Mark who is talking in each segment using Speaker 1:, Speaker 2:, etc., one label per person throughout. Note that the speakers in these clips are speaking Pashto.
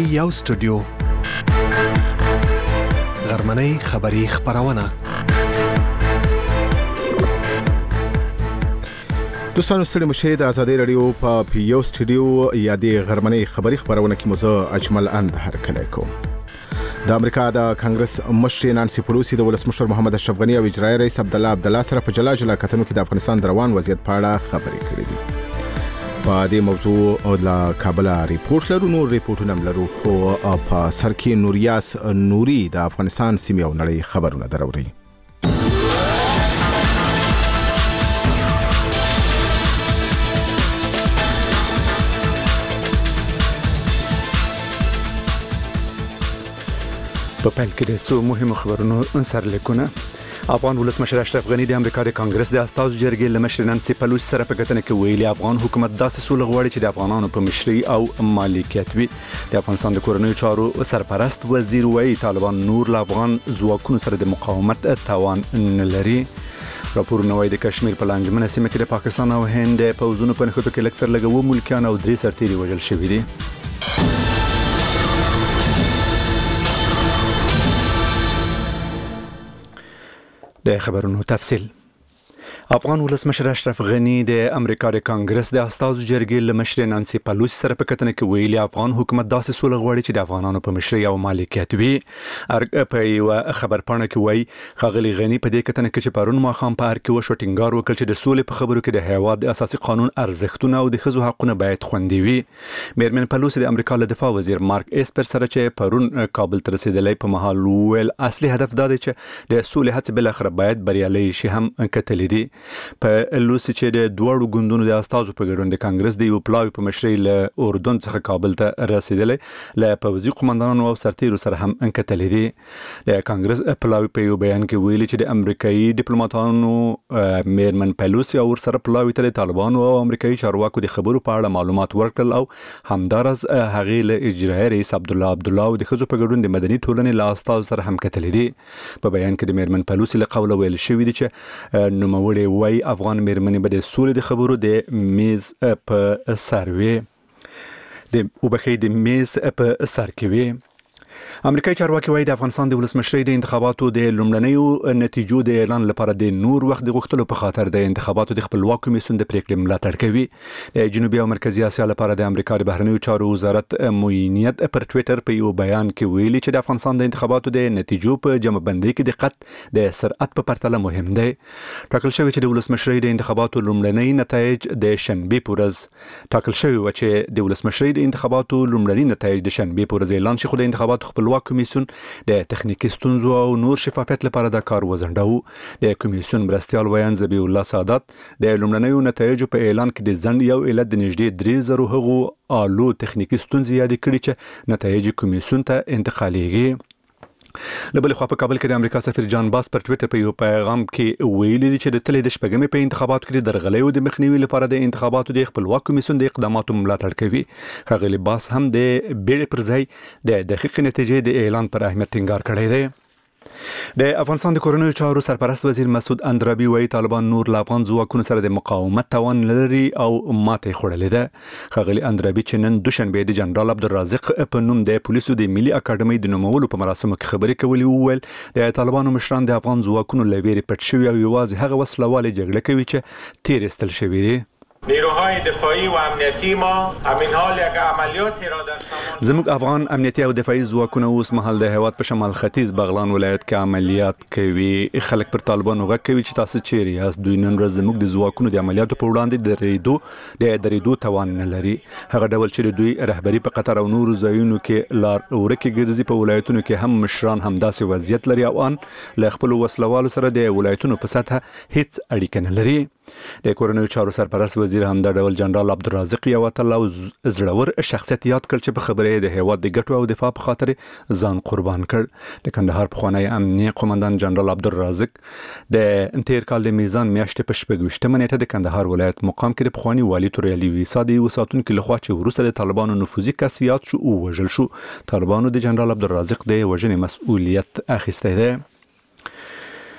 Speaker 1: یو سټوډیو غرمنۍ خبری خبرونه
Speaker 2: دوستانو ستړي مشه د ازادي رادیو په یو سټوډیو یا د غرمنۍ خبری خبرونه کې مزه اجمل اندهر کلی کوم. د امریکا د کانګرس مشر نانسي پلوسی د ولسمشر محمد اشرف غنی او اجرایي رئیس عبدالله سره په جلا کتنو کې د افغانستان د روان وضعیت په اړه خبرې کړې دي. په دې موضوع د کابل ریپورت لرو، نور ریپورتونه لرو، خو په سر کې نوریاس نوري د افغانستان سیمې او نړۍ خبرونه دروري.
Speaker 3: په پیل کې د څو مهمو خبرونو سرلیکونه. افغان ولسمشر اشرف غنی د امریکا د کانګرس د استازو جرګې له مشر نانسي پلوسی سره په کتنه کې ویلي افغان حکومت داسې سوله غواړي چې د افغانانو په مشرۍ او مالکیت وي. د افغانستان د کورنیو چارو سرپرست وزیر وایي طالبان نور له افغان ځواکونو سره د مقاومت توان نه لري. راپورونه وايي د کشمیر په لانجمنه سیمه کې د پاکستان او هند پوځونو په نښتو کې لکتر لګو ملکیان او 3 سرتیري وژل شوي دي. د خبرونو تفصیل. افغان ولسمشر اشرف غنی د امریکا د کانګرس د استازو جرګې له مشر نانسي پلوسی سره په کتنه کې ویلي افغان حکومت داسې سوله غواړي چې د افغانانو په مشرۍ او مالکیت وي. په یو خبر پاڼه کې وایي ښاغلي غنی په دې کتنه کې چې پرون ماښام په هر کې وشو ټینګار وکړ چې د سولې په خبرو کې د هیواد د اساسي قانون ارزښتونه او د ښځو حقونه باید خوندي وي. میرمن پلوسی د امریکا له دفاع وزیر مارک اسپر سره چې پرون کابل ته رسیدلی په مهال ویل اصلي هدف دا دی چې د سولې هڅې بل اخر باید بریالي شي. هم کتلې دي په لوسی چې د دوړو ګوندونو د استازو په ګډون د کانګرس د یو پلاوی په مشرۍ له اردن څخه کابل ته رسیدلی له پوځي قومندانانو او سرتیرو سره هم انکتلې دي. د کانګرس پلاوی په یو بیان کې ویلي چې د امریکایي ډیپلوماټانو میرمن پلوسی او سره پلاوی ته د طالبانو او امریکایي چارواکو د خبرو په اړه معلومات ورکړل او همدارس هغه له اجرایي رئیس عبدالله او د ښځو په ګډون د مدني ټولنې له استازو سره هم کتلې دي. په بیان کې د میرمن پلوسی له قوله ویل شوی دی چې نوموړی وایي افغان میرمنې به د سولې د خبرو د میز په سر وي امریکایي چارواکي وایي د افغانستان د ولسمشرۍ د انتخاباتو د لومړنیو نتیجو د اعلان لپاره د نور وخت د غوښتلو په خاطر د انتخاباتو د خپلواک کمیسیون د پریکړې ملاتړ کوي. د جنوبي او مرکزي اسیا لپاره د امریکا د بهرنیو چارو وزارت معینیت پر ټویټر په یو بیان کې ویلي چې د افغانستان د انتخاباتو د نتیجو په جمع بندۍ کې دقت د سرعت په پرتله مهم دی. ټاکل شوی چې د ولسمشرۍ د انتخاباتو لومړنۍ نتایج د شنبې په ورځ اعلان شي، خو د انتخاباتو خپلواک کمیسیون د تخنیکی ستونزو او نور شفافیت لپاره د کار وزنډاو. د کمیسیون مرستیال ویان ذبیح الله سعادت د لومړنیو نتایجو په اعلان کې د ځنډ یو علت د نږدې 3,000 هغو آلو تخنیکی ستونزې یاد کړي چې نتایج کمیسیون ته انتقالیږي. لبل خو په کابل کې د امریکا سفیر جان باس پر ټویټر په یو پیغام کې ویلي چې د تلې د شپږمې په انتخاباتو کې د درغلیو د مخنیوي لپاره د انتخاباتو د خپلواک کمیسیون د اقداماتو ملاتړ کوي. ښاغلي باس هم د بیړې پر ځای د دقیق نتیجې د اعلان پر اهمیت ټینګار کړی دی. د افغانستان د کورنیو چارو سرپرست وزیر مسعود اندرابي وایي طالبان نور له افغان ځواکونو سره د مقاومت توان لري او ماته خوړلې ده. ښاغلي اندرابي چې نن دوشنبه د جنرال عبدالرازق په نوم د پولیسو د ملي اکاډمۍ د نومولو په مراسمو کې خبرې کولې وویل د طالبانو مشران د افغان ځواکونو له ویرې پټ شوي او یوازې هغه وسلوالې جګړه کوي چې تیر استل شوي دي.
Speaker 4: نیروهای دفاعی و امنیتی ما همین حال یک عملیاتی را در شمال
Speaker 3: زموږ افغان امنیتي او دفاعي ځواکونه اوس مهال د هیواد په شمال ختیځ بغلان ولایت کې عملیات کوي. خلک پر طالبانو غږ کوي چې تاسو چیرې یاست. دوی نن ورځ زموږ د ځواکونو د عملیاتو په وړاندې درېدو توان نه لري. هغه ډول چې دوی رهبری په قطر او نورو ځایونو کې لار ورکې ګرځي. په ولایتونو کې هم مشران هم داسې وضعیت لري او ان له خپل وسلوالو سره د ولایتونو په سطح هیڅ اړیکه نه لري. د کورنیو چارو سرپرست وزیر هم د ډول جنرال عبدالرازق یو اتل او زړور شخصیت یاد کړ چې په خبره د هیواد د ګټو او دفاع په خاطر ځان قربان کړ. د کندهار پخوانی امنیه قومندان جنرال عبدالرازق د تیر کال د میزان میاشتې په 26مه نیټه د کندهار ولایت مقام کې د پخوانی والي تور علي ویسا د وساتونکو لخوا چې وروسته د طالبانو نفوذي کسيات شو او وژل شو. طالبانو د جنرال عبدالرازق د وژنې مسؤلیت اخیستی دی.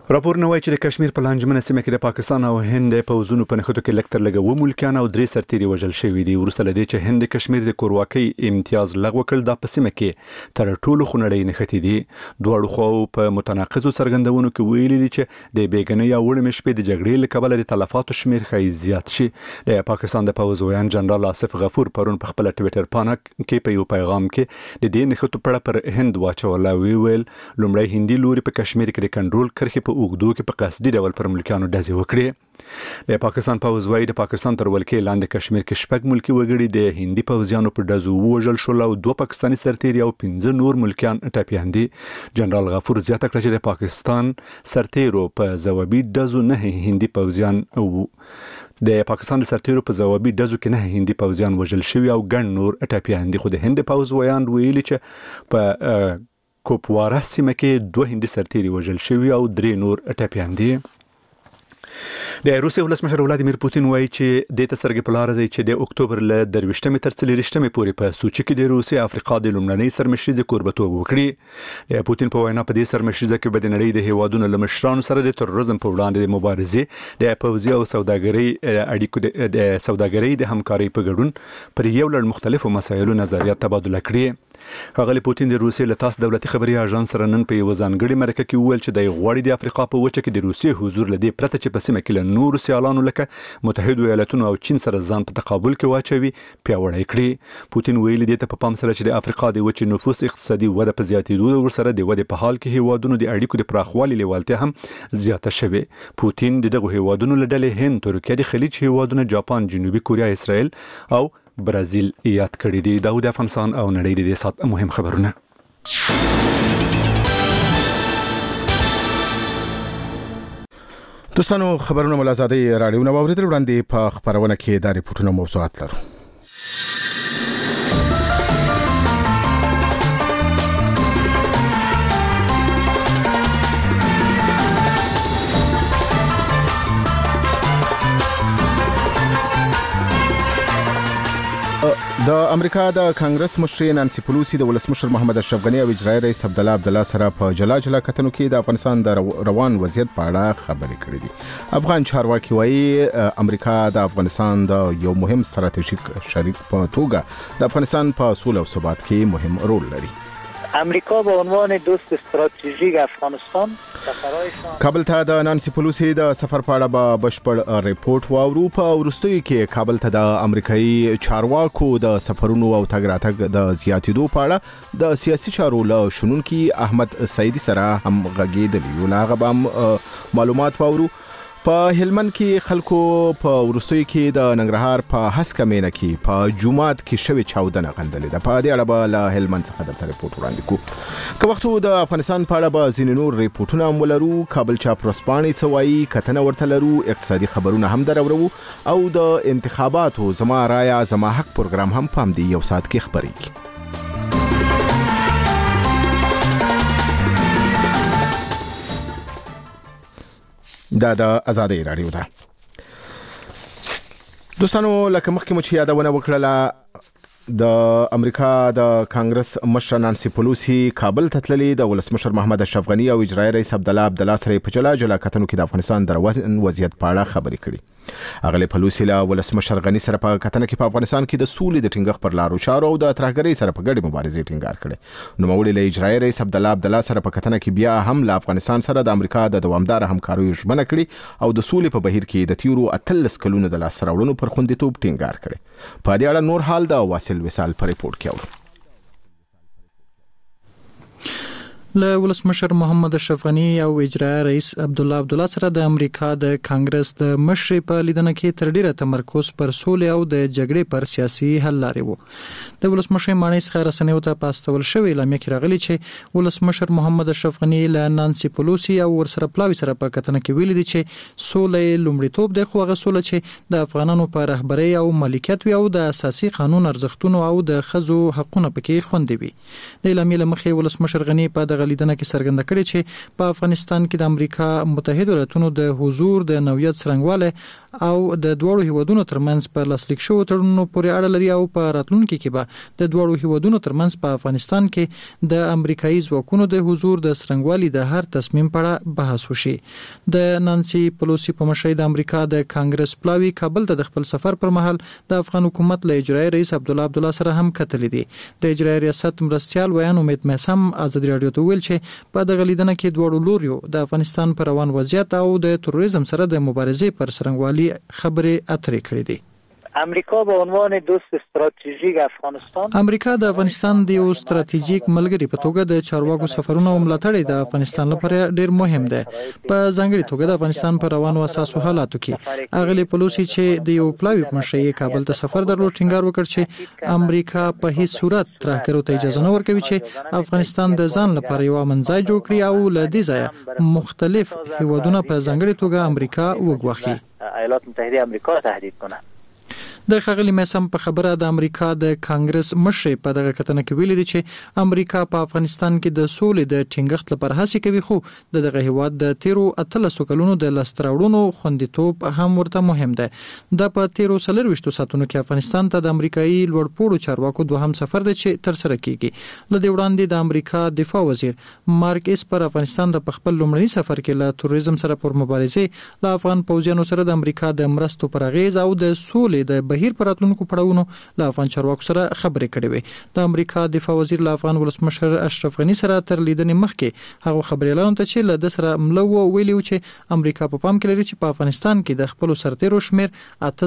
Speaker 3: راپور نوای چې د کشمیر په لانجمنه سیمه کې د پاکستان او هند پوځونو په نښتو کې لکتر لګو ملکیان او 3 سرتیري وژل شوی دي. ورسته لدی چې هند کشمیر د کورواکۍ امتیاز لغوه کړ د پسمه کې تر ټولو خنړې نښتې دي. دوه خو په متناقضو څرګندونو کې ویلي دي چې د بیګنۍ او وړمې شپې د جګړې لکبل د تلفاتو شمیر خې زیات شي. د پاکستان د پوځ ویان جنرال آصف غفور پرون په خپل ټوئیټر پاڼه کې په یو پیغام کې د دې نښتو په اړه پر هند واچولا ویل لومړی هندي لوري په کشمیر کې د کنټرول کرښې په اوږدو کې په قصدي ډول پر ملکیانو ډزې وکړې. د پاکستان پوځ وايي د پاکستان تر ولکې لاندې کشمیر کې شپږ ملکی وګړي د هندي پوځیانو په ډزو وژل شول او 2 پاکستاني سرتیري او 15 نور ملکیان ټپیان دي. جنرال غفور زیاته کړه چې د پاکستان سرتیرو په ځوابي ډزو نه هندي پوځیان د پاکستان د سرتیرو په ځوابي ډزو کې نه هندي پوځیان وژل شوي او ګڼ نور ټپیان دي. خو د هند پوځ ویان ویلي چې په کوپواره سیمه کې 2 هندي سرتیري وژل شوي او 3 نور ټپیان دي. د روسیې ولسمشر ولادیمیر پوتین وایي چې د تسرګ په لار دی چې د اکتوبر له 23 تر 30 پورې په سوچي کې د روسیې افریقا د لومړنۍ سرمشریزه کوربتوب وکړي. د پوتین په وینا په دې سرمشریزه کې به د نړۍ د هیوادونو له مشرانو سره د تروریزم په وړاندې د مبارزې د پوځي او سوداګرۍ اړیکو د سوداګرۍ د همکارۍ په ګډون پر یو لړ مختلفو مسایلو نظریات تبادله کړي. ښاغلی پوتین د روسیې له تاس دولتي خبري اژانس سره نن په یو ځانګړي مرکه کې وویل چې د غوړی د افریقا په وچه کې د روسیې حضور لدی پرته چې په سیمه کې له نورو سیالانو لکه متحده ایالاتونو او چین سره ځان په تقابل کې واچوي پیاوړی کړي. پوتین ویلي دی ته په پام سره چې د افریقا د وچې نفوس اقتصادي وده په زیاتېدو ورسره د ودې په حال کې هیوادونو د اړیکو د پراخوالي لیوالتیا هم زیاته شوه. پوتین دغه هیوادونو له ډلې هند، ترکیه، د خلیج هیوادونو، جاپان، جنوبي کوریا، اسرائیل او برازیل یاد کړی دی. داود افغانستان او نړۍ د سات مهم خبرونه.
Speaker 2: دوستانو خبرونه ملازادي رادیو نو اوریدل وړاندې په خبرونه کې د ریپورتونو موضوعات لرو. د امریکا د کانګرس مشر نانسي پلوسی د ولسمشر محمد اشرف غنی او اجرایي رئیس عبدالله سره په جلا کتنو کې د افغانستان د روان وضعیت په اړه خبرې کړې دي. افغان چارواکي وایي امریکا د افغانستان د یو مهم ستراتیژیک شریک په توګه د افغانستان په سوله او ثبات کې مهم رول لري.
Speaker 5: امریکا به عنوان دوست استراتژیک افغانستان
Speaker 2: کابل ته د نانسي پلوسی د سفر په اړه به بشپړ ریپورت واورو. په وروستیو کې کابل ته د امریکایي چارواکو د سفرونو او تګ راتګ د زیاتېدو په اړه د سیاسي چارو له شنونکي احمد سعیدي سره هم غږېدلی یو. هغه به هم معلومات واورو. په هلمند کې خلکو په وروستیو کې د ننګرهار په هسکه مینه کې په جومات کې شوې چاودنه غندلې ده. په دې اړه به له هلمند څخه د ریپورت وړاندې کوو. که وخت د افغانستان په اړه به ځینې نور ریپورتونه هم ولرو. کابل چاپ ورځپاڼې څه وایي کتنه ورته لرو. اقتصادي خبرونه هم درورو او د انتخاباتو زما رایا زما حق پروګرام هم په همدې یو ساعت کې خبرېږي. دا د آزادۍ رادیو ده. دوستانو لکه مخکې مو چې یادونه وکړله د امریکا د کانګرس مشر نانسي پلوسی کابل ته تللې د ولسمشر محمد اشرف غنی او اجرایي رئیس عبدالله سره په جلا کتنو کې د افغانستان د روان وضعیت په اړه خبرې کړې. اغلی پلوسی له ولسمشر غنی سره په کتنه کې په افغانستان کې د سولې د ټینګښت پر لارو چارو او د ترهګرۍ سره په ګډه مبارزې ټینګار کړي. نو موږ له اجرایي رئیس عبدالله سره په کتنه کې بیا هم له افغانستان سره د امریکا د دوامدار همکارۍ ژمنه کړې او د سولې په بهیر کې د تیرو 13 کلونو د لاس راوړنو پر خوندیتوب ټینګار کړي. په دې اړه نور حال د واصل وصال په ریپورت کې اورو.
Speaker 6: له ولسمشر محمد اشرف غنی او اجرایي رئیس عبدالله سره د امریکا د کانګرس د مشر په لیدنه کې تر ډیره تمرکز پر سولې او د جګړې پر سیاسي حل لارې وو. د ولسمشر مانی څخه رسنیو ته پاستول شوی اعلامیه کې راغلی چې ولسمشر محمد اشرف غنی له نانسي پلوسی او ورسره پلاوی سره په کتنه کې ویل دي چې سولې لومړیتوب د خوغه سولې چې د افغانانو په رهبرۍ او ملکیت او د اساسي قانون ارزښتونو او د خزو حقوقو پکې خوندې وي. د اعلامیه لمخې ولسمشر غنی په دغه دغه لیدنه کې څرګنده کړې چې په افغانستان کې د امریکا متحده ایالاتونو د حضور د نوعیت څرنګواله او د دوړو هیوادونو ترمنځ په لاسلیک شوو تړونونو پورې اړه لري او په راتلونکي کې به د دوړو هیوادونو ترمنځ په افغانستان کې د امریکایي ځواکونو د حضور د څرنګوالي د هر تصمیم په اړه بحث وشي. د نانسي پلوسی په مشرۍ د امریکا د کانګرس پلاوی کابل ته د خپل سفر پر مهال د افغان حکومت له اجرایي رئیس عبدالله سره هم کتلې دي. د اجرایي ریاست مرستيال ویان امید مېسم ازادي رادیو ته ویل چې په دغه لیدنه کې دوړو لوريو د افغانستان پر روان وضعیت او د تروریزم سره د مبارزې پر څرنګوالي خبرې اترې کړې دي.
Speaker 5: امریکا به عنوان دوست استراتیژیک افغانستان
Speaker 6: امریکا د افغانستان د یو استراتیژیک ملګری په توګه د چارواکو سفرونو ملاتړ د افغانستان لپاره ډیر مهم دی. په ځانګړي توګه د افغانستان پر روانو اساسو حالاتو کې اغلی پلوسی چې د یو پلاوی په مشرۍ کابل ته سفر درلود ټینګار وکړ چې امریکا په هیڅ صورت ترهګرو ته اجازه نه ورکوي چې افغانستان د ځان لپاره یو منځای جوړ کړي او له دې ځایه مختلف هیوادونه په ځانګړي توګه امریکا وګواخي.
Speaker 5: ایالات متحده امریکا تهدید کنه.
Speaker 6: د خغلی مېسم په خبره د امریکا د کانګرس مشر په دغه کتنه کې ویلي دي چې امریکا په افغانستان کې د سولې د ټینګښت لپاره هڅه کوي خو دغه هیواد د 13 کلونو د لستراوړونو خوندیتوب هم ورته مهم ده. د په 13 ساتونو کې افغانستان ته د امریکایي لوړپوړو چارواکو دوهم سفر دی چې تر سره کیږي. لدې وړاندې د امریکا دفاع وزیر مارک اسپر افغانستان د خپل لومړني سفر کې له تروریزم سره پر مبارزې له افغان پوځیانو سره د امریکا د مرستو پر اغیز او د سولې د بهیر پر راتلونکو پړاوونو له افغان چارواکو سره خبرې کړې وې. د امریکا دفاع وزیر له افغان ولسمشر اشرف غنی سره تر لیدنې مخکې هغه خبرې اعلان ته چې له د سره ملو ویلي چې امریکا په پام کې لري چې په افغانستان کې د خپل سرتیرو شمیر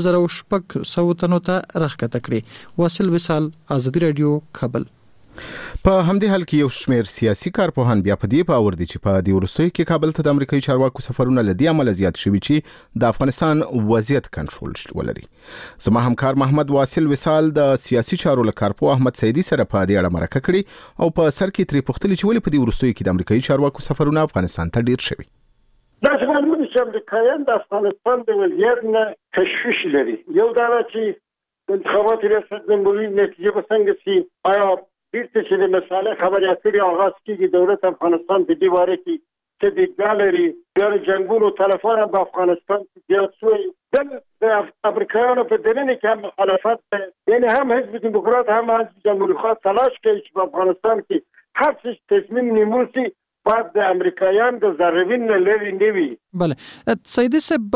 Speaker 6: 8600 تنو ته راښکته کړي. واصل وصال، ازادي رادیو، کابل.
Speaker 2: په همدې حال کې یو شمېر سیاسي کارپوهان بیا په دې باور دي چې په دې وروستیو کې کابل ته د امریکایي چارواکو سفرونه لدی عمل زیات شوي چې د افغانستان وضعیت کنټرول ولري. زما همکار محمد واصل وصال د سیاسي چارو له کارپوه احمد سیدی سره په دې اړه مرکه کړې او په سر کې ترې پوښتنه چې ولې په دې وروستیو کې د امریکایي چارواکو سفرونه افغانستان ته ډیر شوي.
Speaker 7: دا څنګه چې امریکایان د افغانستان د وضعیت نه تشویش لري. یو دا چې انتخابات ریاست جمهوریت نتیجه به څنګه شي، آیا بیرته چې د مساله خبرې اترې آغاز کیږي، دولت افغانستان په دې باره کې څه دیدګاه لري، بیا د جنګونو تلفات په افغانستان کې زیات شوی. د امریکایانو په دننه کې هم مخالفت دی، یعنی هم حزب دموکرات هم حزب جمهوریت خواه تلاش کوي چې په افغانستان کې هر څه تصمیم نیول شي بعد د امریکایان د ضربین نه لري نیوي.
Speaker 6: بله سیدی صاحب،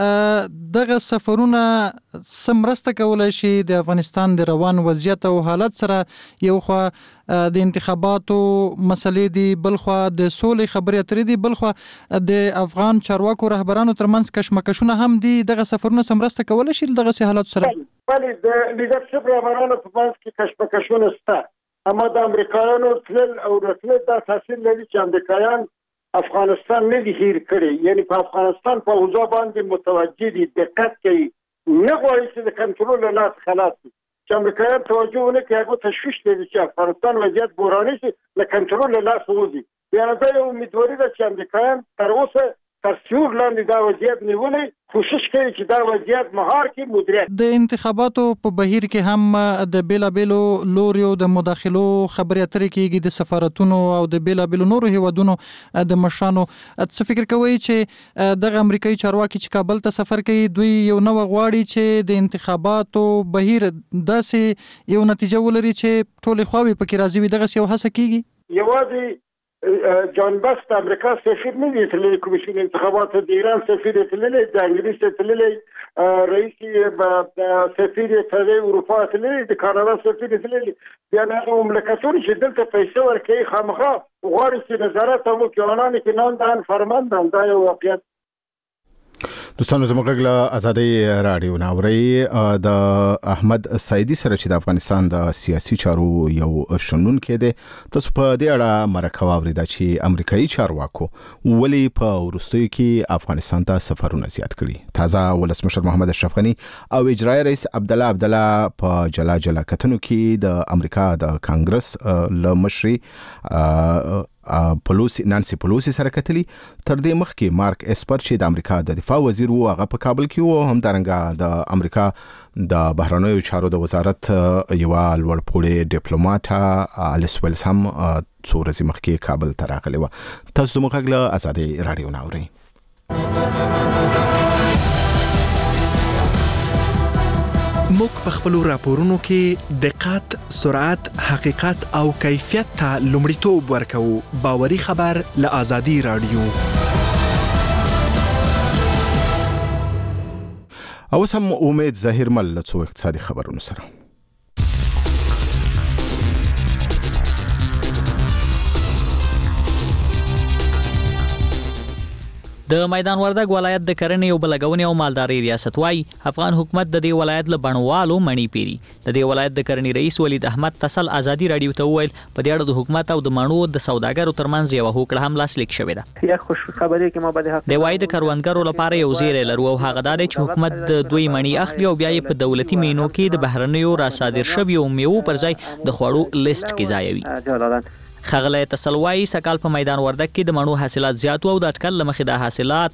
Speaker 6: دغه سفرونه سمرسته کولای شي د افغانستان د روان وضعیت او حالت سره یو خو د انتخاباتو مسلې دی، بل خو د سولې خبرې اترې دی، بل خو د افغان چارواکو رهبرانو ترمنځ کشمکشونه هم دي. دغه سفرونه سمرسته کولای شي دغه حالات سره؟
Speaker 7: بله د لیدرشپ رهبرانو په منځ کې کشمکشونه شته، اما د امریکایانو تلل او راتلل دا تاثیر لري چې امریکایان افغانستان نه دي هیر کړي، یعنی په افغانستان په اوضاع باندې متوجه دي، دقت کوي، نه غواړي چې د کنټرول له لاس خلاص شي. چې امریکایان توجه ونه کړي، هغه تشویش لري چې افغانستان وضعیت بحراني شي، له کنټرول له لاس ووځي. بیا دا یو امیدواري ده چې امریکایان تر اوسه تر سیور لاندې دا وضعیت نیولې، کوشش کوي چې دا وضعیت مهار کړي مدیریت.
Speaker 6: د انتخاباتو په بهیر کې هم د بیلابیلو لوریو د مداخلو خبرې اترې کېږي، د سفارتونو او د بیلابیلو نورو هیوادونو د مشرانو. څه فکر کوي چې دغه امریکایي چارواکي چې کابل ته سفر کوي دوی یو نو غواړي چې د انتخاباتو بهیر داسې یو نتیجه ولري چې ټولې خواوې پکې راضي وي؟ دغه یو هڅه کېږي؟
Speaker 7: یوازې جان بست امریکا سفیر نه دی تللی، کمیسیون انتخابات د ایران سفیر تللی، د انګلیس تللی، رئیس سفیر تللی، اروپا تللی، د کاناډا سفیر تللی. بیا هغه مملکتونه چې دلته پیسې ورکوي خامخا غواړي چې نظارت وکړي، اعلان کړي نن دان فرماندان. دا یو واقعیت.
Speaker 2: دوستانو زموږ له ازادي رادیو ناوړي د احمد سیدی سره چې د افغانستان د سیاسي چارو یو شنونکی دی، تاسو په دې اړه مرکه واوریده چې امریکایي چارواکو ولې په وروستیو کې افغانستان ته سفرونه زیات کړي. تازه ولسمشر محمد اشرف غنی او اجرایي رئیس عبدالله په جلا کتنو کې د امریکا د کانګرس له مشري نانسي پلوسی سره کتلی. تر دې مخکې مارک اسپر چې د امریکا د دفاع وزیر وو هغه په کابل کې وو. همدارنګه د امریکا د بهرنیو چارو د وزارت یو لوړپوړی ډیپلوماټ الیس ویلز هم څو ورځې مخکې کابل ته راغلی وه. تاسو زموږ غږ له ازادۍ راډیو نه اورئ.
Speaker 8: موږ په خپلو راپورونو کې دقت، سرعت، حقیقت او کیفیت ته لومړیتوب ورکوو. باوري خبر له ازادي راډیو.
Speaker 2: اوس هم امید ظاهرمل له څو اقتصادي خبرونو سره.
Speaker 9: د میدان وردګ ولایت د کرنې او بلګونې او مالدارۍ ریاست وايي افغان حکومت د دې ولایت له بڼوالو مڼې پیري. د دې ولایت د کرنې رئیس ولید احمد تسل ازادي راډیو ته وویل په دې اړه د حکومت او د مڼو د سوداګرو ترمنځ یو هوکړه هم لاسلیک شوې ده.
Speaker 5: یا خوش خبرې کې ما به
Speaker 9: د وای د کروندګرو لپاره یو زیری لرو او هغه دا چې حکومت د دوی مڼې اخلي او بیا یې په دولتي مینو کې د بهرنیو را صادر شویو میوو پر ځای د خوړو لیست کې ځایوي. خغله تسلوای سکال په میدان وردګ کې د مڼو حاصلات زیات او د اټکل لمخې د حاصلات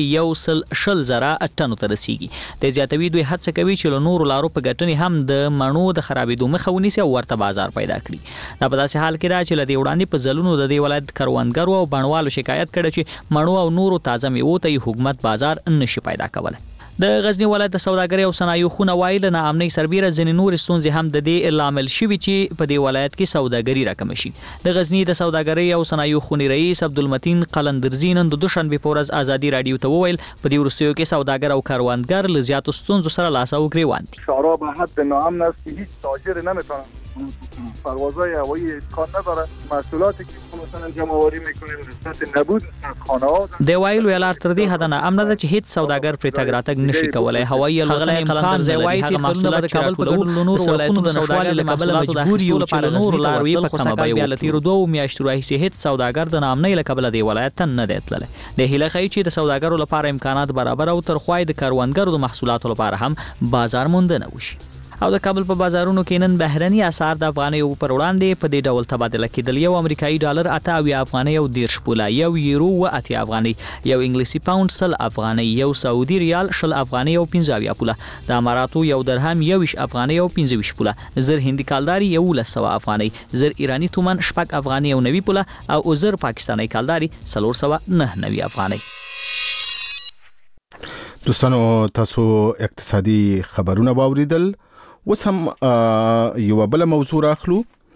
Speaker 9: نږدې 1.0 ټنو ته رسیږي. د زیاتوي دوی هڅه کوي چې له نورو لارو په ګټنې هم د مڼو د خرابېدو مخه ونیسي او ورته بازار پیدا کړي. دا په داسې حال کې را چې له دې وړاندې په ځلونو د دې ولایت کروندګرو او بڼوالو شکایت کړي چې مڼو او نورو تازه میوو ته حکومت بازار نشي پیدا کولای. د غزنی ولایت د سوداګرۍ او صنایعو خونه وایي له ناامنۍ سربیره ځینې نور ستونزې هم د دې لامل شوي چې په دې ولایت کې سوداګري راکمه شي. د غزنی د سوداګرۍ او صنایعو خونې رئیس عبدالمتین قلندرزی نن د دوشنبې په ورځ ازادي راډیو ته وویل په دې وروستیو کې سوداګر او کاروانګر له زیاتو ستونزو سره لاس او ګریوان دي.
Speaker 10: شعرا به حد ناامن است که هیچ تاجر نمیتونه پروازهای هوایی امکان نداره. محصولاتی که مثلا جمع آوری میکنیم نسبت نبود خانه‌ها
Speaker 9: د وایلو یلار تر دې حد نه امن ده چې هیڅ سوداګر پر تګ راتګ نشي کولای. هوایی الوتنه امکان د وایي هغه محصولات د کابل په ډول نور ولایتونو د نشوالي له کبله مجبور یو چې نور لاروي په کمه بیه لتي ردو میاشتو راهیسې هیڅ سوداګر د نامنۍ له کبله دی ولایت ته نه دی تللی. د هیله خی چې د سوداګرو لپاره امکانات برابر او تر خوای د کاروانګرو د محصولاتو لپاره هم بازار موندنه وشي. او د کابل په بازارونو کې نن بهرني اسعار د افغانۍ پر وړاندې په دې ډول تبادله کېدل. یو امریکایي ډالر 8 افغانۍ او 10 پوله، یو یورو 8 افغانۍ، یو انګلیسي پاوند 100 افغانۍ، یو سعودي ریال 20 افغانۍ او 15 پوله، د اماراتو یو درهم 21 افغانۍ او 15 پوله، زر هندي کالداري 1100 افغانۍ، زر ایرانی تومان 6 افغانۍ او 90 پوله او زر پاکستاني کالداري 499 افغانۍ.
Speaker 2: دوستانو تاسو اقتصادي خبرونه واوریدل. اوس هم یو بل موضوع راخلو.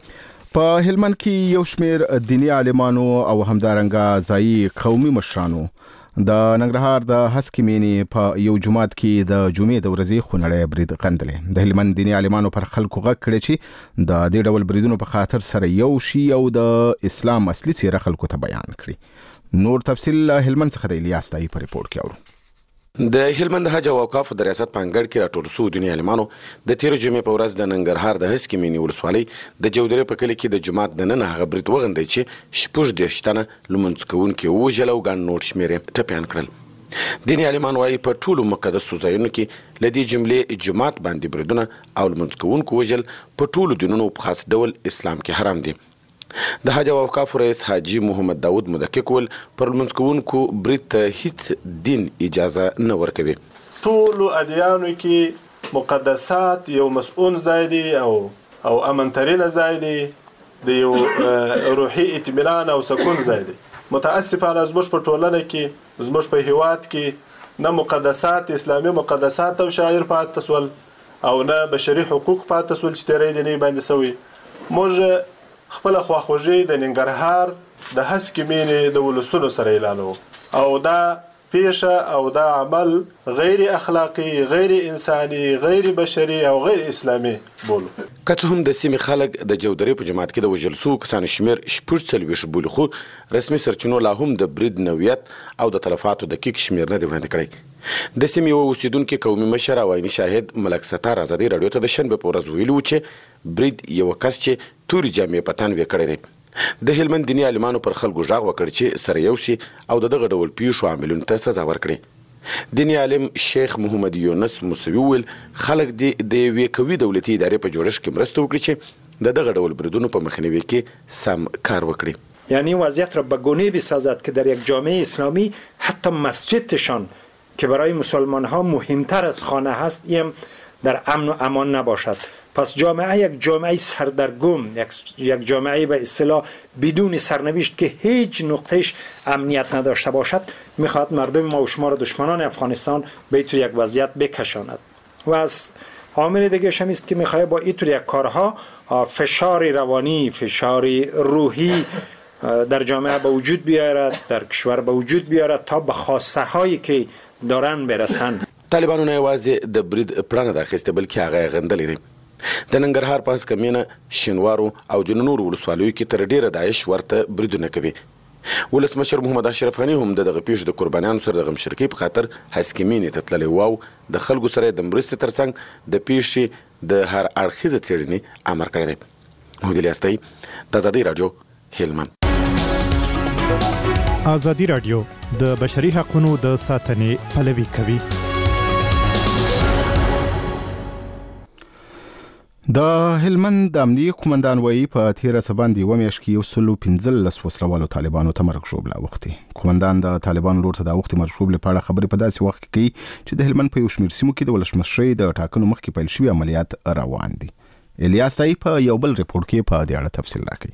Speaker 2: په هلمند کې یو شمیر دینی عالمانو او همدارنګه ځایي قومي مشرانو د ننګرهار د هسکې مینې په یو جومات کې د جمعې د ورځې خونړی برید غندلی. د هلمند دینی عالمانو پر خلکو غږ کړی چې د دې ډول بریدونو په خاطر سره یو شي او د اسلام اصلي څیره خلکو ته بیان کړي. نور تفصیل هلمند څخه د الیاس تایي په ریپورت کې اورو.
Speaker 11: د هلمند حج او اوقاف د ریاست په انګړ کې راټول شوو دیني عالمانو د تیر جمعې په ورځ د ننګرهار د هسکې مینې ولسوالۍ د جودرې په کلي کې د جومات دننه هغه برید وغندی چې 14 تنه لمونځ کوونکي ووژل او ګڼ نور شمېر یې ټپیان کړل. دیني عالمان وایي په ټولو مقدسو ځایونو کې له دې جملې جومات باندې بریدونه او لمونځ کوونکو وژل په ټولو دینونو په خاص ډول اسلام کې حرام دي. د حج او اوقاف رئیس حاجی محمد داود مدقق ول پر لمونځ کوونکو برید ته هیڅ دین اجازه نه ورکوي.
Speaker 12: ټولو ادیانو کې مقدسات یو مسؤون ځای دی او امنترینه ځای دی، د یو روحي اطمینان او سکون ځای دی. متاسفانه زموږ په ټولنه کې زموږ په هیواد کې نه مقدسات اسلامي مقدسات او شاعر پاتې سول او نه بشري حقوق پاتې سول چې تیرې دیني باندې سوي. موږ خپل خواخوږي د ننګرهار د هسکې مینې د ولسونو سره اعلانو او دا پیشه او دا عمل غیر اخلاقی، غیر انساني، غیر بشري او غیر اسلامي بولو.
Speaker 11: که څه هم د سیمې خلک د جودرې په جماعت کې د وژل شوو کسانو شمېر 14 بولي، خو رسمي سرچینو لا هم د برید نوعیت او د تلفاتو دقیق شمېر نه دی وړاندې کړی. د سیمې یو اوسیدونکي قومي مشر او عیني شاهد ملک ستار ازادي راډیو ته د شنبې په ورځ ویلي و چې برید یو کس چې تورې جامې په تن وې کړی دی. د هلمند دیني عالمانو پر خلکو غږ وکړ چې سره یو سي او دغه ډول پیښو عاملونو ته سزا ورکړي. دیني عالم شیخ محمد یونس موسوي ویل خلک د یوې قوي دولتي ادارې په جوړښت کې مرسته وکړي چې دغه ډول بریدونو په مخنیوي کې سم کار وکړي.
Speaker 13: یعنی وضعیت را به گونه بسازد که در یک جامعه اسلامی حتی مسجدشان که برای مسلمان ها مهمتر از خانه هست این در امن و امان نباشد. پس جامعه یک جامعه سردرگم، یک جامعه به اصطلاح بدون سرنوشت که هیچ نقطهش امنیت نداشته باشد میخواد مردم ما و شما را دشمنان افغانستان به اینطور یک وضعیت بکشاند. و از عامل دیگه هم است که میخواد با اینطور یک کارها فشار روانی، فشار روحی در جامعه به وجود بیارد، در کشور به وجود بیارد تا به خواسته هایی که دارن برسن.
Speaker 11: طالبانو نه یوازې د برید پلان د اخیسته بلکې هغه غندلې دي. د ننګرهار په هسکمینه، شینوارو او ځینو نورو ولسوالیو کې تر ډیره داعش ورته بریدونه کوي. ولسمشر محمد اشرف غني هم دغه پیښو د قربانیانو سره د غمشرکۍ په خاطر هسکمینې ته تللی و او د خلکو سره د مرستې ترڅنګ د پیښې د هر اړخیزه څېړنې امر کړی دی. محمد الیاسی، د ازادۍ راډیو، هلمند.
Speaker 14: ازادي راډیو د بشري حقوقو د ساتنې پلوي کوي.
Speaker 2: د هلمند د امنیه قومندان وایي په 13 سباندې و میاشت کې 115 وسلوالو طالبانو ته مرګ ژوبله وختي. قومندان د طالبانو لور ته د وخت مرګ ژوبله په اړه خبرې په داسې وخت کې کوي چې د هلمند په یو شمېر سیمو کې د ولسمشرۍ د ټاکنو مخکې پیل شوي عملیات روان دي. الیاس تای په یو بل ریپورت کې په دې اړه تفصیل راکړي.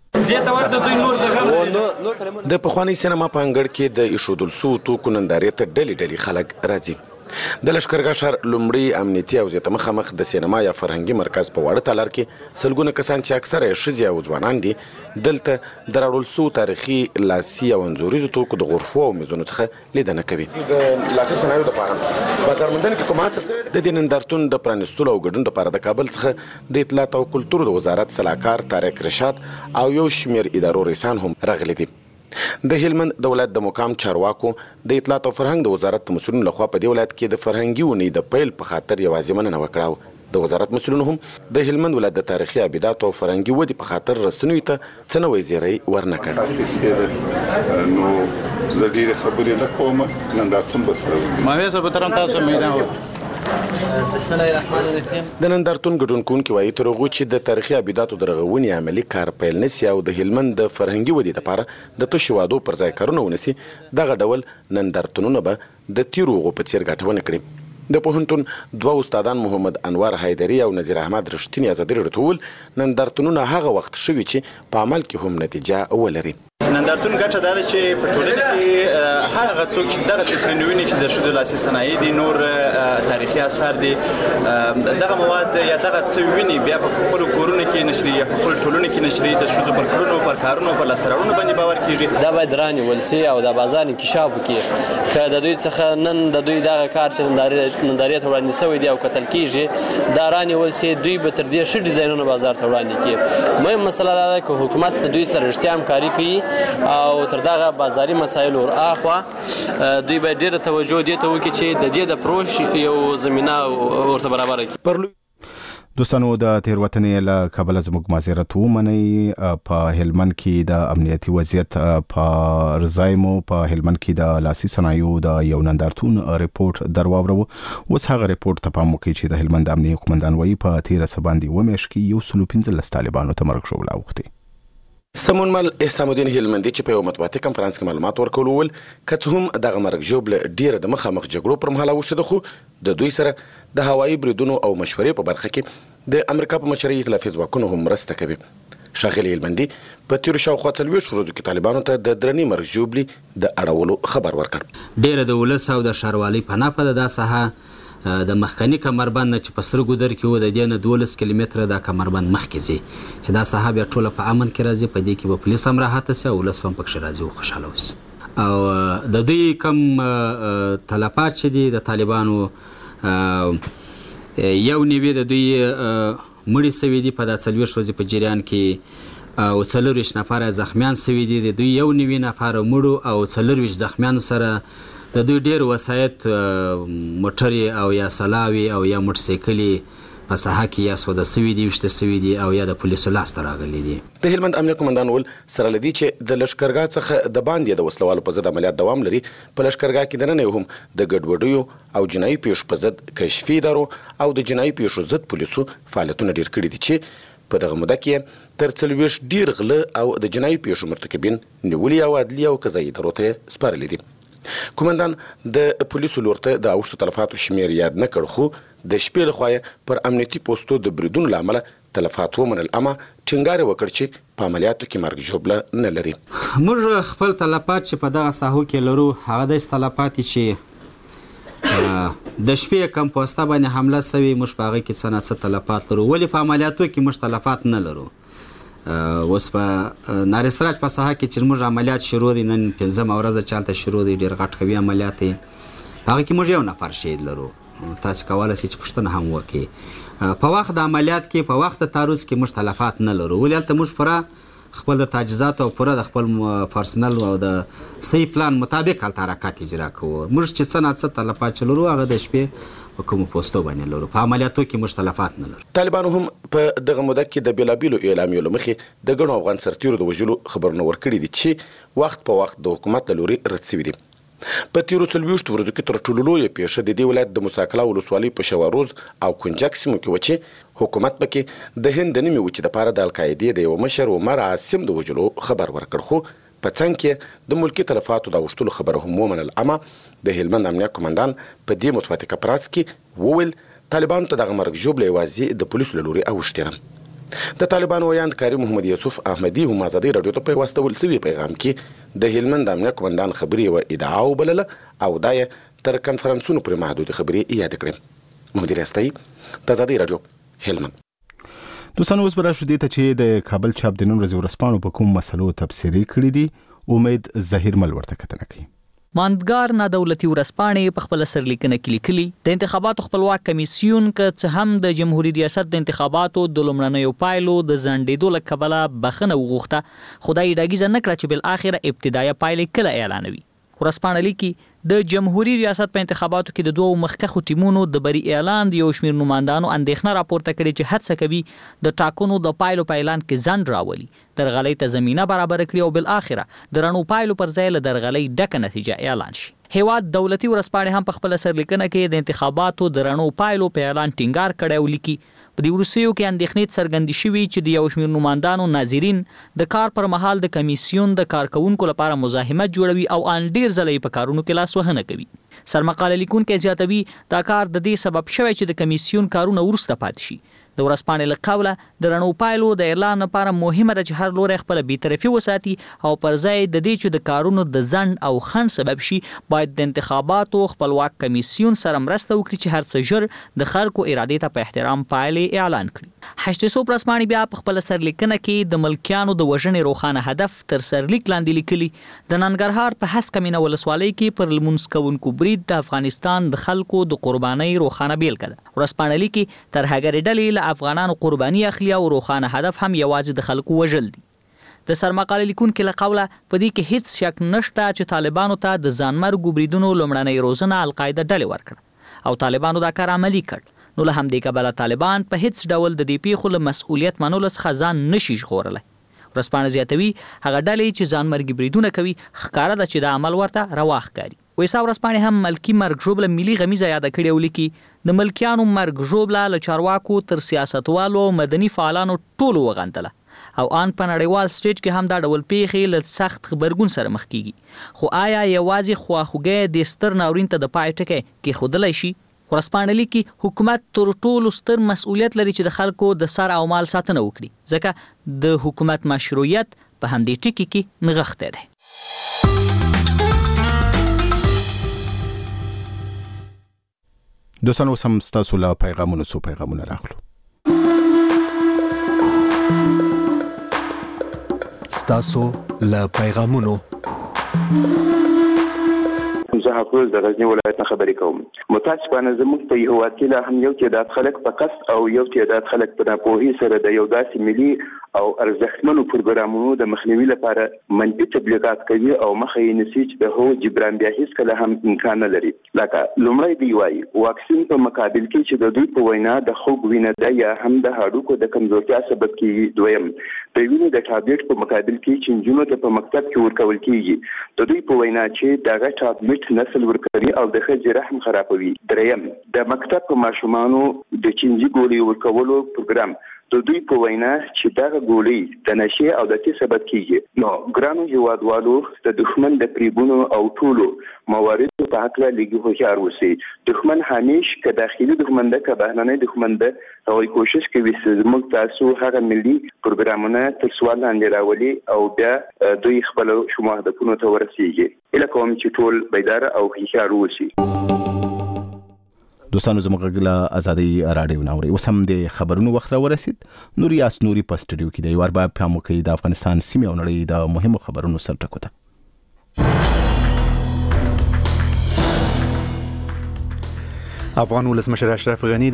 Speaker 11: د پخوانی سینما په انګړ کې د ایښودل شوو توکو نندارې ته ډلې ډلې خلک راځي. د لښکرګاه ښار لومړی امنیتي او زیاته مخامخ د سینما یا فرهنګي مرکز په واړه تالار کې سلګونه کسان چې اکثره یې ښځې او ځوانان دي دلته د راوړل شوو تاریخي لاسي او انځوریزو توکو د غرفو او میزونو څخه لیدنه کوي. د لاسي صنایعو دپاره بازار موندنې کې کوم هڅه شوې ده؟ د دې نندارتون د پرانیستلو او ګډون دپاره د کابل څخه د اطلاعات او کلتور د وزارت سلاکار طارق رشاد او یو شمېر ادارو رئیسان هم راغلي دي. د هلمند د ولایت د مقام چارواکو د اطلاعات او فرهنګ د وزارت مسؤلینو لخوا په دې ولایت کې د فرهنګي ونې د پیل په خاطر یوازې مننه وکړه. د وزارت مسؤلینو هم د هلمند ولایت د تاریخي ابیداتو او فرهنګي ودې په خاطر رسنیو ته څه نوی زیری ورنکړ.
Speaker 15: نو زه ډېرې خبرې نه کوم، نندارتون به سره وکړو.
Speaker 16: ماویه صاحب ترم تاسو میدان
Speaker 11: بسم الله الرحمن الرحیم. د نندارتون ګډونکوونکي وایي تر هغو چې د تاریخي ابیداتو د رغونې عملي کار پیل نسي او د هلمند د فرهنګي ودې لپاره د تشو وعدو پر ځای کارونه ونسي، دغه ډول نندارتونونه به د تیرو هغو په څېر ګټه ونه کړي. د پوهنتون دوه استادان محمد انور حیدري او نظیر احمد رښتیني ازادي راډیو ته وویل نندارتونونه هغه وخت شوي چې په عمل کې هم نتیجه ولري.
Speaker 16: نندارتون ګټه دا ده چې په ټولنه کې هر هغه څوک چې دغه څه ویني چې د ښځو لاسي صنایع دي، نور تاریخي آثار دي، دغه مواد یا دغه څه ویني بیا په خپلو کورونو کې نشري یا په خپلو ټولنو کې نشري، د ښځو پر کړنو، پر کارونو، پر لاسته راوړنو باندې باور کېږي.
Speaker 17: دا باید رانیول سي او د بازار انکشاف وکړي که د دوی څخه نن د دوی دغه کار چې نندارې ته وړاندې شوی دی او کتل کېږي دا رانیول سي، دوی به تر دې ښه ډیزاینونه بازار ته وړاندې کړي. مهم مسله دا ده که حکومت د دوی سره رښتیا همکاري کوي او تر دغه بازاري مسایلو ورهاخوا دوی باید ډېره توجه دې ته وکړي چې د دې د پروش یو زمینه ورته برابره کړي.
Speaker 2: دوستانو د تیروتنې له کبله زموږ معذرت ومنئ. په هلمند کې د امنیتي وضعیت په رضایمو په هلمند کې د لاسي صنایعو د یو نندارتون ریپورت درواورو. اوس هغه ریپورت ته پام وکړئ چې د هلمند امنیه قومندان وایي په 13 سباندې و میاشت کې 115 طالبانو ته مرګ ژوبله اوښتې.
Speaker 11: سمونمل احسان الدین هلمندي چې په یو مطبوعاتي کنفرانس کې معلومات ورکول وویل که څه هم دغه مرګ ژوبله ډیره د مخامخ جګړو پر مهال اوښتې ده، خو د دوی سره د هوایي بریدونو او مشورې په برخه کې د امریکا په مشرۍ ائتلافي ځواکونو هم مرسته کوي. ښاغلي هلمندي په تیرو شاوخوا 40 ورځو کې طالبانو ته د درنې مرګ ژوبلې د اړولو خبر ورکړ.
Speaker 18: ډیره د ولس او د ښاروالۍ پناه په دا ساحه د مخکنی کمربند چې په سترګو در کې و د دې نه 12 کیلومتره دا کمربند مخکې ځي چې دا ساحه بیا ټوله په امن کې راځي، په دې کې به پولیس هم راحته سي او ولس هم پکښې راځي او خوشحاله اوسي. او د دوی کم تلفات چې دي د طالبانو یو نیوی د دوی مړي سوي دي په دا 40 ورځې په جریان کې او 40 نفر زخمیان سوي دي، د دوی یو نیوی نفر مړو او 40 زخمیانو سره د دوی ډېر وسایت موټرې او یا سلاوي او یا موټرسایکلې په ساحه کې یا سوده سوي دي، وشته سوي دي او یا د پولیسو لاسته راغلي دي.
Speaker 11: د هلمند امنیه قومندان وویل سره له دې چې د لښکرګاه څخه د باندې د وسلوالو په ضد عملیات دوام لري، په لښکرګاه کې دننه هم د ګډوډیو او جنایي پیښو په ضد کشفي ادارو او د جنایي پیښو ضد پولیسو فعالیتونه ډېر کړي دي چې په دغه موده کې تر 40 ډیر غله او د جنایي پیښو مرتکبین نیولي او عدلي او قضایي ادارو ته سپارلي دي. کومندان د پولیسو لور ته د اوښتو تلفاتو شمیر یاد نه کړ، خو د شپې لخوا پر امنیتي پوسټو د بریدونو له امله تلفات ومنل، اما ټینګار وکړ چې په عملیاتو کې مرګ ژوبله نه لري.
Speaker 18: موږ خپل تلفات چې په دغه ساحو کې لرو هغه د تلفات چې د شپې کم پوسټه باندې حمله سوي، موږ په هغه کې څه نه څه تلفات لرو، ولې په عملیاتو کې موږ تلفات نه لرو. اوس په نارسراج په ساحه کې چې موږ عملیات شروع دي، نن 5مه ورځ چې هلته شروع دي، ډېر غټ قوي عملیات دي، په هغه کې موږ یو نفر شهید لرو. تاسو کولی شئ چې پوښتنه هم وکړئ. په وخت د عملیات کې په وخت د تعرض کې موږ تلفات نه لرو، ولې هلته موږ پوره خپل د تجهیزاتو او پوره د خپل پرسنل او د صحیح پلان مطابق هلته حرکات اجرا کوو. موږ چې څه نه څه تلفات چې لرو هغه د شپې په کومو پوسټو باندې لرو، په عملیاتو کې موږ تلفات نه لرو.
Speaker 11: طالبانو هم په دغه موده کې د بېلابېلو اعلامیو له مخې د ګڼو افغان سرتیرو د وژلو خبرونه ورکړي دي چې وخت په وخت د حکومت له لورې رد سوي دي. په تیرو 40 ورځو کې تر ټولو لویه پیښه د دې ولایت د موسی قلعه ولسوالۍ په شواروز او کنجک سیمو کې وه چې حکومت پکې د هند د نیمې وچې دپاره د القاعدې د یوه مشر عمر عاصم د وژلو خبر ورکړ، خو په څنګ کې د ملکي تلفاتو د اوښتلو خبره هم ومنل. اما د هلمند امنیه قمندان په دې متفق اپراز کې وویل طالبانو ته دغه مرګ ژوبله یوازې د پولیسو له لورې اوښتې ده. د طالبانو ویاند کاري محمد یوسف احمدي هم ازادي راډیو ته په واستول سوي پیغام کې د هلمند امنیه قمندان خبرې یوه ادعا وبلله او دا یې تر کنفرانسونو پورې محدودې خبرې یاد کړې. مدیر استایي د ازادي راډیو هلمند.
Speaker 2: دوستانو اوس به راشو دې ته چې د کابل چاپ د نن ورځې ورځپاڼو په کوم مسلو تبصرې کړي دي. امید ظهیر مل ورته کتنه کوي.
Speaker 9: ماندګار نادولتي ورځپاڼې په خپل سرلیکنه کې لیکلي د انتخاباتو خپلواک کمیسیون که څه هم د جمهوریت ریاست د انتخاباتو د لومړنیو پایلو د ځنډېدو له کبله بخښنه وغوښته، خو دا یې ډاګیزه نه کړه چې بالاخره ابتدایه پایلې کله اعلانوي. ورځپاڼه لیکي د جمهوریت ریاست په انتخاباتو کې د دوو مخکښو ټیمونو د بری اعلان د یو شمېر نمایندانو اندېښنه راپورته کړې چې هڅه کوي د ټاکنو د پایلو په اعلان کې ځنډ راولي، درغلۍ ته زمینه برابره کړي او بالاخره د رڼو پایلو پر ځای له درغلۍ ډکه نتیجه اعلان شي. هیواد دولتي ورځپاڼې هم په خپل سرلیکنه کې د انتخاباتو د رڼو پایلو په اعلان ټینګار کړی او لیکي په دې وروستیو کې اندېښنې څرګندې شوي چې د یو شمېر نمایندانو ناظرین د کار پر مهال د کمیسیون د کارکوونکو لپاره مزاحمت جوړوي او ان ډیر ځله یې په کارونو کې لاسوهنه کوي. سرمقاله لیکونکی زیاتوي دا کار د دې سبب شوی چې د کمیسیون کارونه وروسته پاتې شي. د ورځپاڼې له قوله د رڼو پایلو د اعلان لپاره مهمه ده چې هر لوری خپله بېطرفي وساتي او پر ځای د دې چې د کارونو د ځنډ او خنډ سبب شي باید د انتخاباتو خپلواک کمیسیون سره مرسته وکړي چې هر څه ژر د خلکو ارادې ته په احترام پایلې اعلان کړي. هشتسوب ورځپاڼې بیا په خپله سرلیکنه کې د ملکیانو د وژنې روښانه هدف تر سرلیک لاندې لیکلي د ننګرهار په هسکه مینه ولسوالۍ کې پر لمونځ کوونکو برید د افغانستان د خلکو د قربانۍ روښانه بیلګه ده. ورځپاڼه لیکي ترهګرې ډلې افغانانو قرباني اخلي او روښانه هدف هم یوازې د خلکو وژل دي. د سرمقاله لیکونکي له قوله په دې کې هیڅ شک نشته چې طالبانو ته د ځانمرګو بریدونو لومړنۍ روزنه القاعده ډلې ورکړه او طالبانو دا کار عملي کړ. نو له همدې کبله طالبان په هیڅ ډول د دې پیښو له مسؤلیت منلو څخه ځان نشي ژغورلی. ورځپاڼه زیاتوي هغه ډلې چې ځانمرګي بریدونه کوي ښکاره ده چې دا عمل ورته روا ښکاري. ویسا ورځپاڼې هم ملکي مرګ ژوبله ملي غمیزه یاده کړې او لیکي د ملکیانو مرګ ژوبله له چارواکو تر سیاستوالو او مدني فعالانو ټولو وغندله او ان په نړیوال سټیج کې هم دا ډول پیښې له سخت غبرګون سره مخ کیږي. خو آیا یوازې خواخوږی د ستر ناورین ته د پای ټکی کېښودلی شي؟ ورځپاڼه لیکي حکومت تر ټولو ستر مسؤلیت لري چې د خلکو د سر او مال ساتنه وکړي، ځکه د حکومت مشروعیت په همدې ټکي کې نغښتی دی.
Speaker 2: دوستانو اوس هم ستاسو له پیغامونو څو پیغامونه راغلو.
Speaker 1: ستاسو له پیغامونو
Speaker 19: زه حافظ د غزني ولایت نه خبرې کوم. متاسفانه زموږ په هیواد کې لا هم یو تعداد خلک په قصد او یو تعداد خلک په ناپوهۍ سره د یو داسې ملي او ارزښتمنو پروګرامونو د مخنیوي لپاره منفي تبلیغات کوي او مخه یې نیسي چې د هغو جبران بیا هېڅکله هم امکان نه لري. لکه لومړی دوی وایي واکسین په مقابل کې چې د دوی په وینا د خوږ وینه ده یا هم د هډوکو د کمزورتیا سبب کېږي. دویم د وینې د ټابلیټ په مقابل کې چې نجونو ته په مکتب کې ورکول کېږي د دوی په وینا چې دغه ټابلیټ نسل ورکوي او د ښځې رحم خرابوي. دریم د مکتب په ماشومانو د چینجي ګولۍ ورکولو پروګرام د دوی په وینا چې دغه ګولۍ د نشې او د تی سبب کیږي. نو ګرانو هیوادوالو د دښمن د پریبونو او ټولو مواردو په حق لګي هوښیار اوسئ. دښمن همیش که داخلي دښمن ده که بهرنی دښمن ده هغوی کوشش کوي چې زموږ تاسو هغه ملي پروګرامونه تر سوال لاندې راولي او بیا دوی خپل شما هدفونو ته ورسیږي. هیله کوم چې ټول بیدار او هوښیار اوسئ.
Speaker 2: دوستانو زموږ له ازادي راډیو ناوري اوس هم د خبرونو وخت را ورسید. نوري اسنوري په سټډیو کې د یو بار په موقع د افغانستان سیمه او نړۍ د مهمو خبرونو سره ټکو ته
Speaker 3: افغان ولسمشر اشرف غنی